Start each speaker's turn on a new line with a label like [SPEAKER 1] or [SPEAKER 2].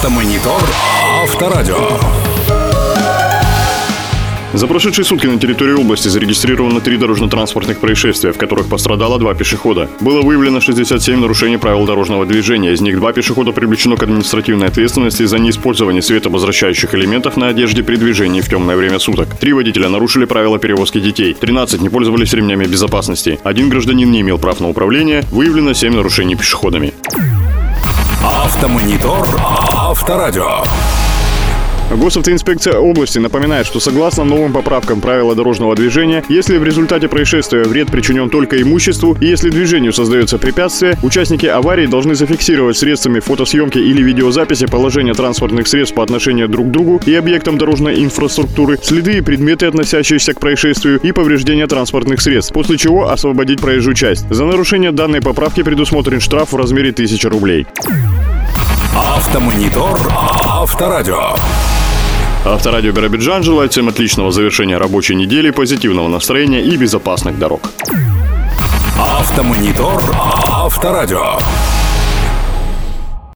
[SPEAKER 1] Автомонитор Авторадио.
[SPEAKER 2] За прошедшие сутки на территории области зарегистрировано 3 дорожно-транспортных происшествия, в которых пострадало 2 пешехода. Было выявлено 67 нарушений правил дорожного движения. Из них 2 пешехода привлечено к административной ответственности за неиспользование светообозрачающих элементов на одежде при движении в темное время суток. 3 водителя нарушили правила перевозки детей. 13 не пользовались ремнями безопасности. 1 гражданин не имел прав на управление. Выявлено 7 нарушений пешеходами.
[SPEAKER 1] Автомонитор Авторадио.
[SPEAKER 2] Госавтоинспекция области напоминает, что согласно новым поправкам правила дорожного движения, если в результате происшествия вред причинен только имуществу и если движению создается препятствие, участники аварии должны зафиксировать средствами фотосъемки или видеозаписи положение транспортных средств по отношению друг к другу и объектам дорожной инфраструктуры, следы и предметы, относящиеся к происшествию, и повреждения транспортных средств, после чего освободить проезжую часть. За нарушение данной поправки предусмотрен штраф в размере 1000 рублей.
[SPEAKER 1] Автомонитор Авторадио.
[SPEAKER 2] Авторадио Биробиджан желает всем отличного завершения рабочей недели, позитивного настроения и безопасных дорог.
[SPEAKER 1] Автомонитор Авторадио.